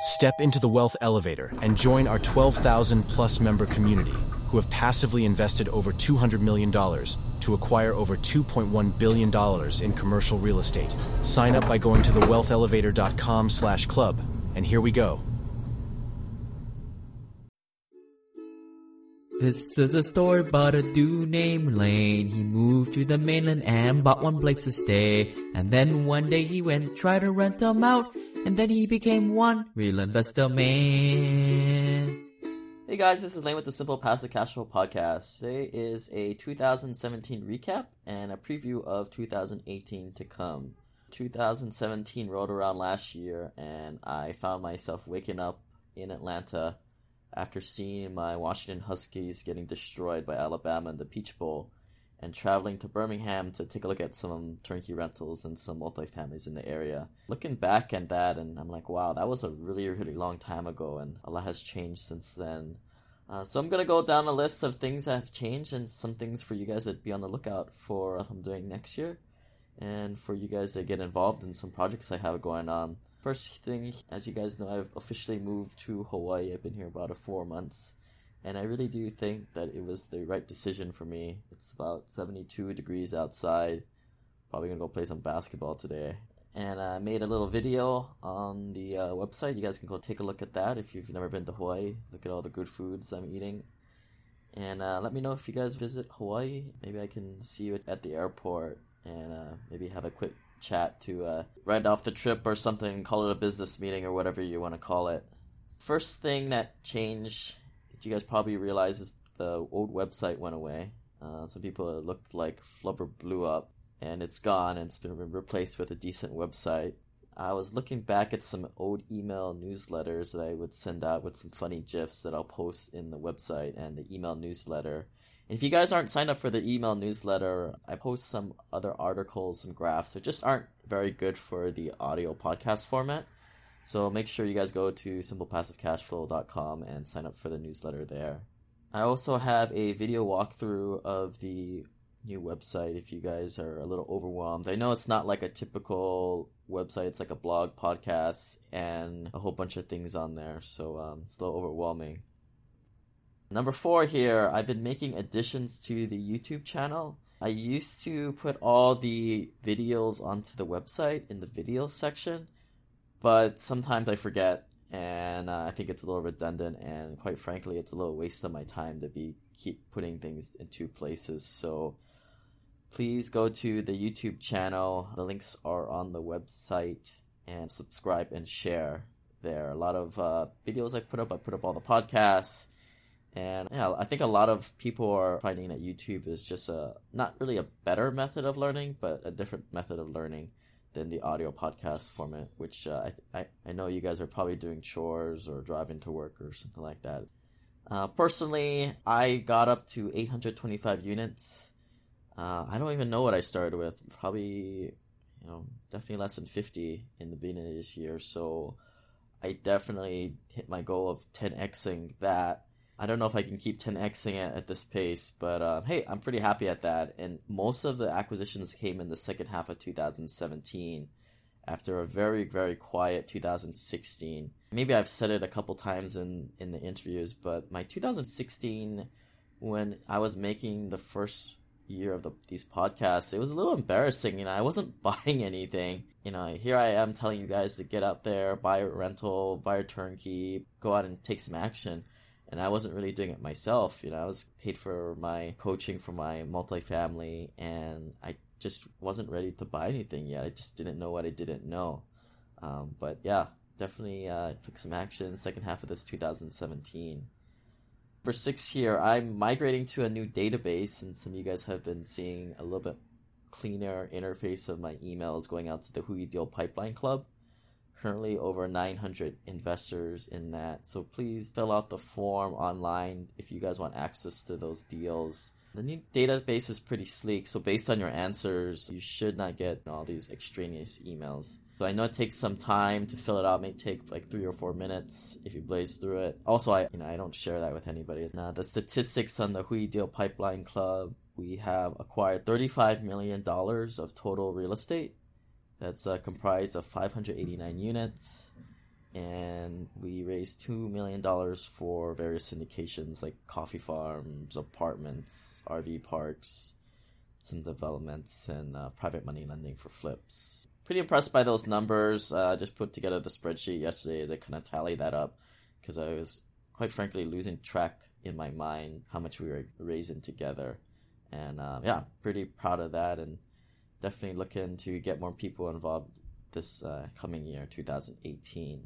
Step into the Wealth Elevator and join our 12,000 plus member community who have passively invested over $200 million to acquire over $2.1 billion in commercial real estate. Sign up by going to thewealthelevator.com/club. And here we go. This is a story about a dude named Lane. He moved to the mainland and bought one place to stay. And then one day he went and tried to rent them out. And then he became one real investor man. Hey guys, this is Lane with the Simple Passive Cash Flow Podcast. Today is a 2017 recap and a preview of 2018 to come. 2017 rolled around last year and I found myself waking up in Atlanta after seeing my Washington Huskies getting destroyed by Alabama in the Peach Bowl and traveling to Birmingham to take a look at some turnkey rentals and some multifamilies in the area. Looking back at that, and I'm like, wow, that was a really, really long time ago, and a lot has changed since then. So I'm going to go down a list of things that have changed and some things for you guys to be on the lookout for what I'm doing next year, and for you guys to get involved in some projects I have going on. First thing, as you guys know, I've officially moved to Hawaii. I've been here about 4 months. And I really do think that it was the right decision for me. It's about 72 degrees outside. Probably going to go play some basketball today. And I made a little video on the website. You guys can go take a look at that if you've never been to Hawaii. Look at all the good foods I'm eating. And let me know if you guys visit Hawaii. Maybe I can see you at the airport and maybe have a quick chat to write off the trip or something. Call it a business meeting or whatever you want to call it. First thing that changed, you guys probably realize, is the old website went away. Some people, it looked like Flubber blew up, and it's gone, and it's been replaced with a decent website. I was looking back at some old email newsletters that I would send out with some funny GIFs that I'll post in the website and the email newsletter. And if you guys aren't signed up for the email newsletter, I post some other articles and graphs that just aren't very good for the audio podcast format. So make sure you guys go to simplepassivecashflow.com and sign up for the newsletter there. I also have a video walkthrough of the new website if you guys are a little overwhelmed. I know it's not like a typical website. It's like a blog, podcast, and a whole bunch of things on there. So it's a little overwhelming. Number 4 here, I've been making additions to the YouTube channel. I used to put all the videos onto the website in the video section. But sometimes I forget, and I think it's a little redundant, and quite frankly, it's a little waste of my time to keep putting things in 2 places. So please go to the YouTube channel. The links are on the website, and subscribe and share there. A lot of videos I put up all the podcasts, and yeah, I think a lot of people are finding that YouTube is just not really a better method of learning, but a different method of learning than the audio podcast format, which I know you guys are probably doing chores or driving to work or something like that. Personally, I got up to 825 units. I don't even know what I started with. Probably, definitely less than 50 in the beginning of this year. So I definitely hit my goal of 10xing that. I don't know if I can keep 10xing it at this pace, but hey, I'm pretty happy at that. And most of the acquisitions came in the second half of 2017 after a very, very quiet 2016. Maybe I've said it a couple times in the interviews, but my 2016, when I was making the first year of these podcasts, it was a little embarrassing. I wasn't buying anything. Here I am telling you guys to get out there, buy a rental, buy a turnkey, go out and take some action. And I wasn't really doing it myself. I was paid for my coaching for my multifamily, and I just wasn't ready to buy anything yet. I just didn't know what I didn't know. But yeah, definitely took some action second half of this 2017. Number 6 here, I'm migrating to a new database, and some of you guys have been seeing a little bit cleaner interface of my emails going out to the Hui Deal Pipeline Club. Currently over 900 investors in that. So please fill out the form online if you guys want access to those deals. The new database is pretty sleek, so based on your answers, you should not get all these extraneous emails. So I know it takes some time to fill it out. It may take like 3 or 4 minutes if you blaze through it. Also, I don't share that with anybody. Now, the statistics on the Hui Deal Pipeline Club, we have acquired $35 million of total real estate. That's comprised of 589 units. and we raised $2 million for various syndications like coffee farms, apartments, RV parks, some developments, and private money lending for flips. Pretty impressed by those numbers. I just put together the spreadsheet yesterday to kind of tally that up, because I was, quite frankly, losing track in my mind how much we were raising together. And pretty proud of that, and definitely looking to get more people involved this coming year, 2018.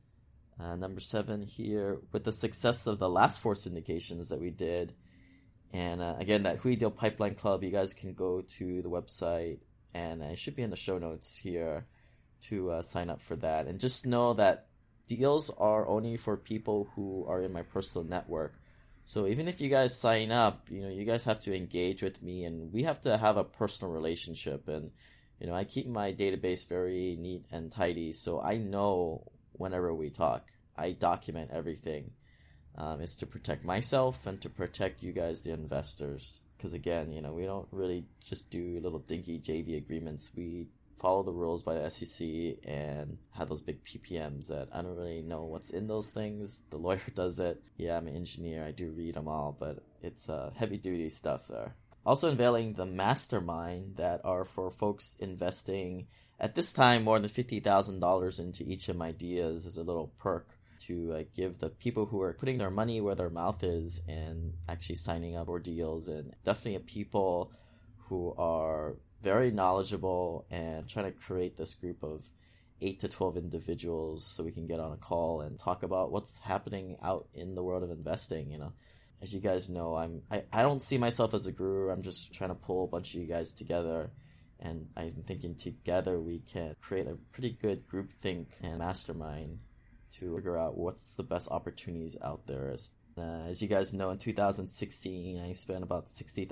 Number 7 here, with the success of the last 4 syndications that we did, and again, that Hui Deal Pipeline Club, you guys can go to the website, and it should be in the show notes here to sign up for that. And just know that deals are only for people who are in my personal network. So even if you guys sign up, you guys have to engage with me, and we have to have a personal relationship. And, I keep my database very neat and tidy, so I know whenever we talk. I document everything. It's to protect myself and to protect you guys, the investors. Because again, we don't really just do little dinky JV agreements. We follow the rules by the SEC and have those big PPMs that I don't really know what's in those things. The lawyer does it. Yeah, I'm an engineer. I do read them all, but it's heavy duty stuff there. Also unveiling the mastermind that are for folks investing at this time more than $50,000 into each of my ideas as a little perk to give the people who are putting their money where their mouth is and actually signing up for deals, and definitely people who are very knowledgeable and trying to create this group of 8 to 12 individuals so we can get on a call and talk about what's happening out in the world of investing. As you guys know, I don't see myself as a guru. I'm just trying to pull a bunch of you guys together, and I'm thinking together we can create a pretty good groupthink and mastermind to figure out what's the best opportunities out there. As you guys know, in 2016, I spent about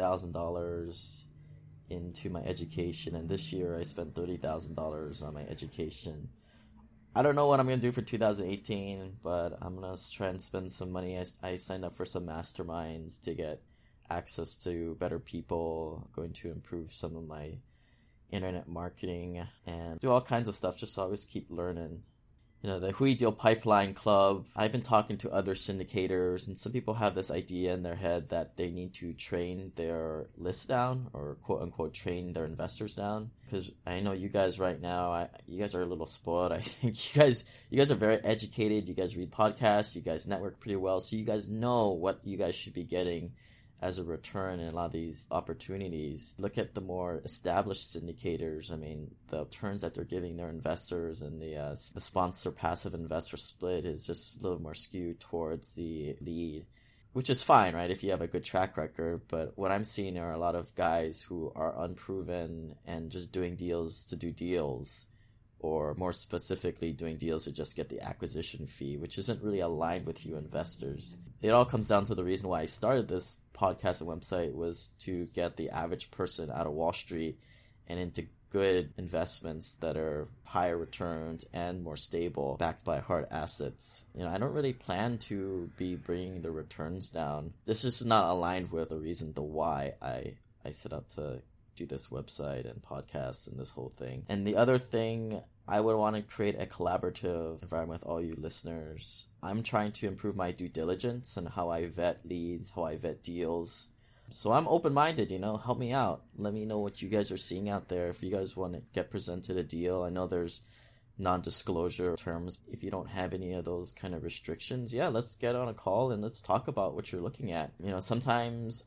$60,000 into my education, and this year I spent $30,000 on my education. I don't know what I'm going to do for 2018, but I'm going to try and spend some money. I signed up for some masterminds to get access to better people. I'm going to improve some of my internet marketing and do all kinds of stuff, just always keep learning. The Hui Deal Pipeline Club, I've been talking to other syndicators, and some people have this idea in their head that they need to train their list down, or quote-unquote train their investors down. Because I know you guys right now, you guys are a little spoiled. I think you guys are very educated. You guys read podcasts. You guys network pretty well. So you guys know what you guys should be getting as a return in a lot of these opportunities. Look at the more established syndicators. I mean, the returns that they're giving their investors, and the sponsor passive investor split is just a little more skewed towards the lead, which is fine, right, if you have a good track record. But what I'm seeing are a lot of guys who are unproven and just doing deals to do deals, or more specifically doing deals to just get the acquisition fee, which isn't really aligned with you investors. It all comes down to the reason why I started this podcast and website was to get the average person out of Wall Street and into good investments that are higher returns and more stable, backed by hard assets. I don't really plan to be bringing the returns down. This is not aligned with the reason the why I set out to do this website and podcast and this whole thing. And the other thing, I would want to create a collaborative environment with all you listeners. I'm trying to improve my due diligence and how I vet leads, how I vet deals. So I'm open-minded, help me out. Let me know what you guys are seeing out there. If you guys want to get presented a deal, I know there's non-disclosure terms. If you don't have any of those kind of restrictions, let's get on a call and let's talk about what you're looking at. Sometimes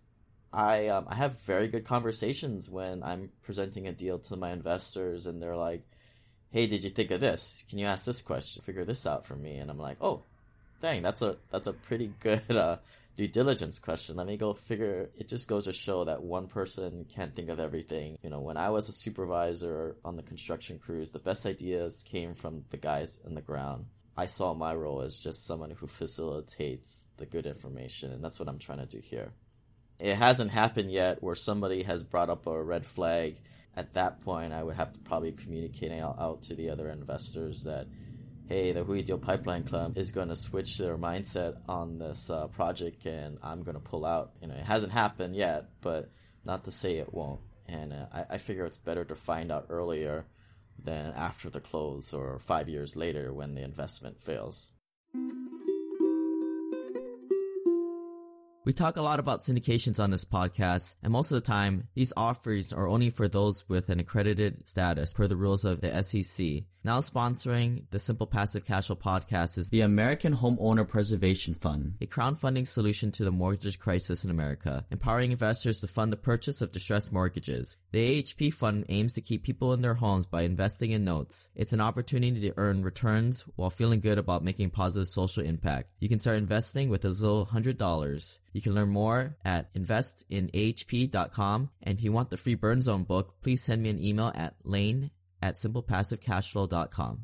I have very good conversations when I'm presenting a deal to my investors, and they're like, hey, did you think of this? Can you ask this question? Figure this out for me. And I'm like, oh, dang, that's a pretty good due diligence question. Let me go figure. It just goes to show that one person can't think of everything. When I was a supervisor on the construction crews, the best ideas came from the guys in the ground. I saw my role as just someone who facilitates the good information, and that's what I'm trying to do here. It hasn't happened yet where somebody has brought up a red flag. At that point, I would have to probably communicate out to the other investors that, hey, the Hui Deal Pipeline Club is going to switch their mindset on this project, and I'm going to pull out. It hasn't happened yet, but not to say it won't. And I figure it's better to find out earlier than after the close or 5 years later when the investment fails. We talk a lot about syndications on this podcast, and most of the time, these offers are only for those with an accredited status per the rules of the SEC. Now sponsoring the Simple Passive Cash Flow podcast is the American Homeowner Preservation Fund, a crowdfunding solution to the mortgage crisis in America, empowering investors to fund the purchase of distressed mortgages. The AHP fund aims to keep people in their homes by investing in notes. It's an opportunity to earn returns while feeling good about making positive social impact. You can start investing with as little as $100. You can learn more at investinahp.com, and if you want the free Burn Zone book, please send me an email at lane@simplepassivecashflow.com.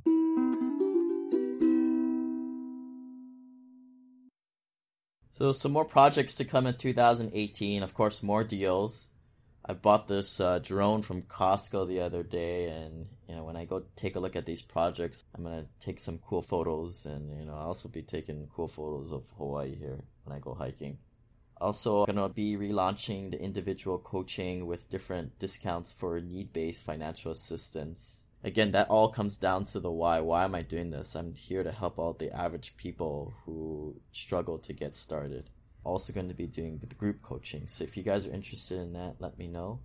So some more projects to come in 2018. Of course, more deals. I bought this drone from Costco the other day, and when I go take a look at these projects, I'm gonna take some cool photos, and I'll also be taking cool photos of Hawaii here when I go hiking. Also, I'm going to be relaunching the individual coaching with different discounts for need-based financial assistance. Again, that all comes down to the why. Why am I doing this? I'm here to help out the average people who struggle to get started. Also going to be doing the group coaching. So if you guys are interested in that, let me know.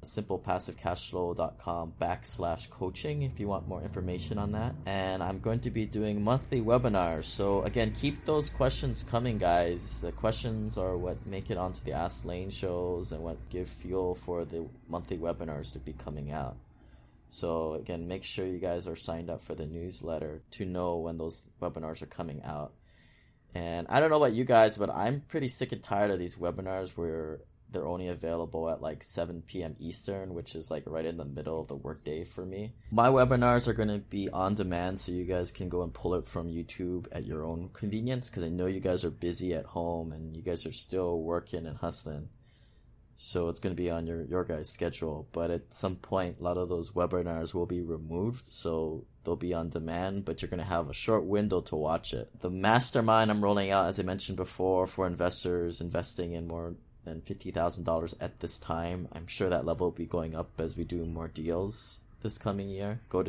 simplepassivecashflow.com/coaching if you want more information on that. And I'm going to be doing monthly webinars. So again, keep those questions coming, guys. The questions are what make it onto the Ask Lane shows and what give fuel for the monthly webinars to be coming out. So again, make sure you guys are signed up for the newsletter to know when those webinars are coming out. And I don't know about you guys, but I'm pretty sick and tired of these webinars where they're only available at like 7 p.m. Eastern, which is like right in the middle of the workday for me. My webinars are going to be on demand, so you guys can go and pull it from YouTube at your own convenience, because I know you guys are busy at home and you guys are still working and hustling. So it's going to be on your guys' schedule. But at some point, a lot of those webinars will be removed, so they'll be on demand, but you're going to have a short window to watch it. The mastermind I'm rolling out, as I mentioned before, for investors investing in more than $50,000 at this time. I'm sure that level will be going up as we do more deals this coming year. Go to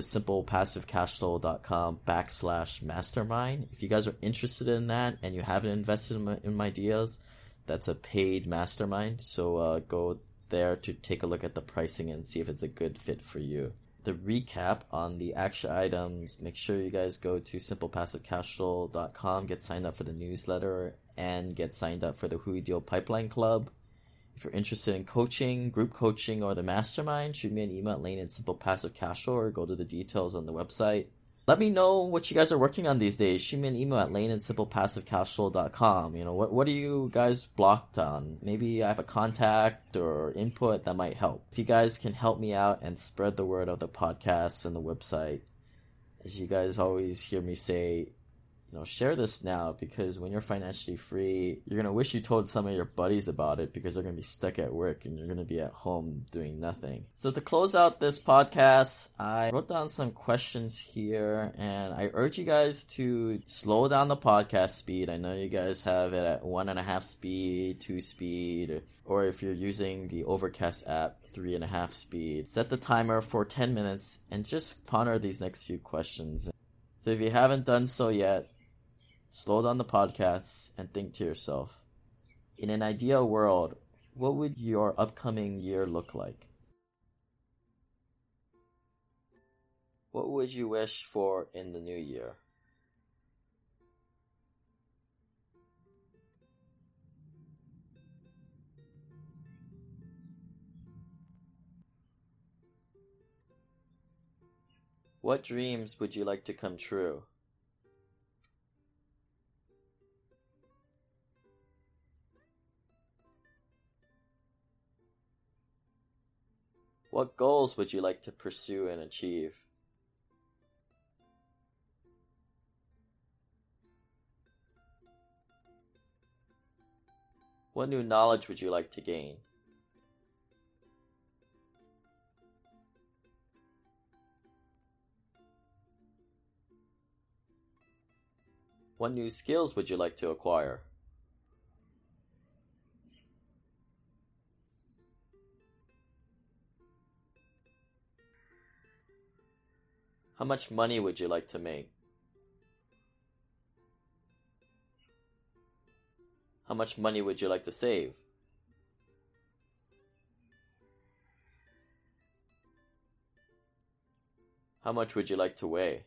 simplepassivecashflow.com/mastermind. If you guys are interested in that and you haven't invested in my deals, that's a paid mastermind, so go there to take a look at the pricing and see if it's a good fit for you. The recap on the action items, make sure you guys go to simplepassivecashflow.com, get signed up for the newsletter, and get signed up for the Hui Deal Pipeline Club. If you're interested in coaching, group coaching, or the mastermind, shoot me an email at lane@simplepassivecashflow or go to the details on the website. Let me know what you guys are working on these days. Shoot me an email at lane@simplepassivecashflow.com. What are you guys blocked on? Maybe I have a contact or input that might help. If you guys can help me out and spread the word of the podcast and the website, as you guys always hear me say, share this now, because when you're financially free, you're going to wish you told some of your buddies about it, because they're going to be stuck at work and you're going to be at home doing nothing. So to close out this podcast, I wrote down some questions here, and I urge you guys to slow down the podcast speed. I know you guys have it at 1.5 speed, 2 speed, or if you're using the Overcast app, 3.5 speed. Set the timer for 10 minutes and just ponder these next few questions. So if you haven't done so yet, slow down the podcast and think to yourself, in an ideal world, what would your upcoming year look like? What would you wish for in the new year? What dreams would you like to come true? What goals would you like to pursue and achieve? What new knowledge would you like to gain? What new skills would you like to acquire? How much money would you like to make? How much money would you like to save? How much would you like to weigh?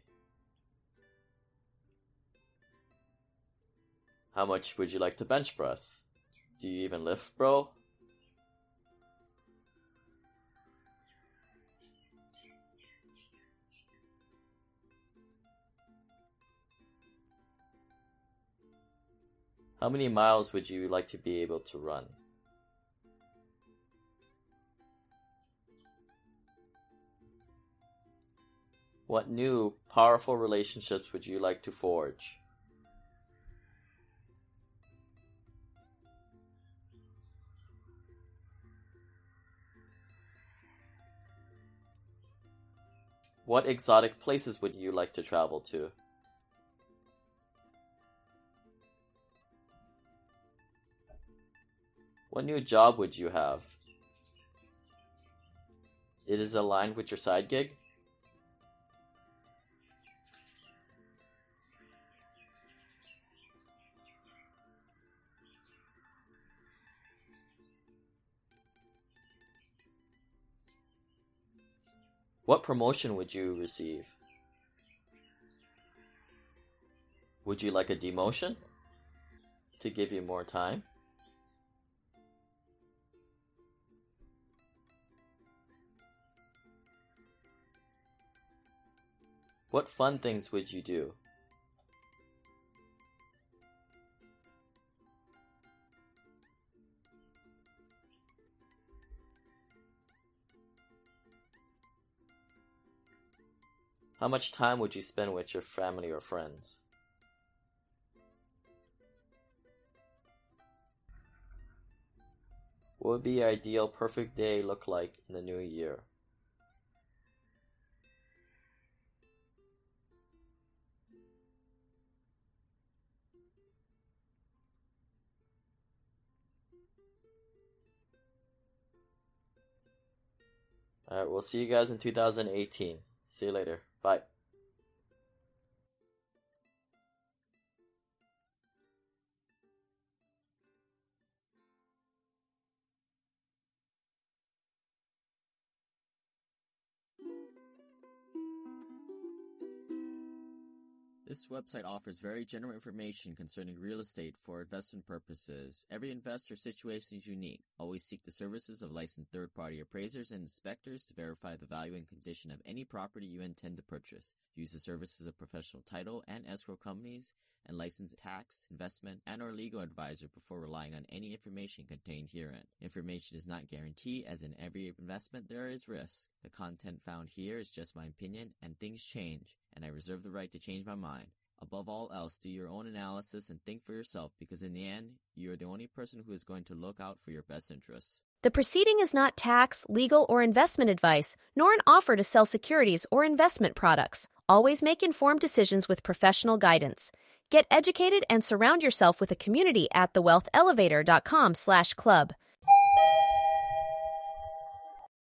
How much would you like to bench press? Do you even lift, bro? How many miles would you like to be able to run? What new, powerful relationships would you like to forge? What exotic places would you like to travel to? What new job would you have? It is aligned with your side gig? What promotion would you receive? Would you like a demotion? To give you more time? What fun things would you do? How much time would you spend with your family or friends? What would be your ideal perfect day look like in the new year? Alright, we'll see you guys in 2018. See you later. Bye. This website offers very general information concerning real estate for investment purposes. Every investor situation is unique. Always seek the services of licensed third-party appraisers and inspectors to verify the value and condition of any property you intend to purchase. Use the services of professional title and escrow companies and licensed tax, investment, and or legal advisor before relying on any information contained herein. Information is not guaranteed, as in every investment there is risk. The content found here is just my opinion, and things change, and I reserve the right to change my mind. Above all else, do your own analysis and think for yourself, because in the end, you are the only person who is going to look out for your best interests. The proceeding is not tax, legal, or investment advice, nor an offer to sell securities or investment products. Always make informed decisions with professional guidance. Get educated and surround yourself with a community at thewealthelevator.com/club.